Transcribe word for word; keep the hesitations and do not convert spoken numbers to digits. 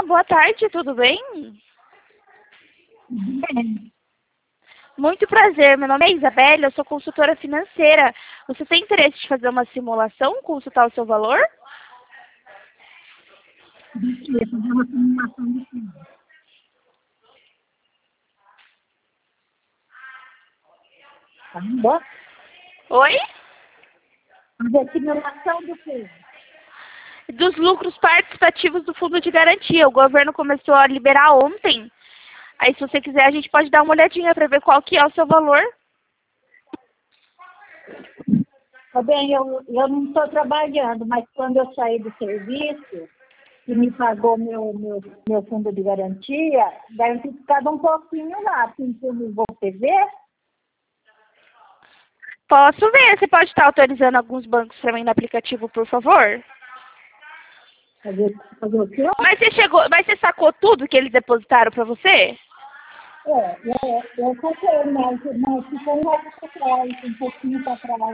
boa tarde, tudo bem? Bem, Muito prazer, meu nome é Isabela, eu sou consultora financeira. Você tem interesse de fazer uma simulação, consultar o seu valor? de que fazer uma simulação de quê? Tá bom? Oi? Fazer simulação do quê? Dos lucros participativos do fundo de garantia. O governo começou a liberar ontem. Aí, se você quiser, a gente pode dar uma olhadinha para ver qual que é o seu valor. Tá bem, eu, eu não estou trabalhando, mas quando eu sair do serviço, que me pagou meu, meu, meu fundo de garantia, deve ter ficado um pouquinho lá, pintando você ver. Posso ver. Você pode estar autorizando alguns bancos para mim no aplicativo, por favor? Fazer, fazer o quê? Mas você chegou, mas você sacou tudo que eles depositaram para você? É, eu, eu comprei, mas, mas ficou um pouco para trás, um pouquinho para trás.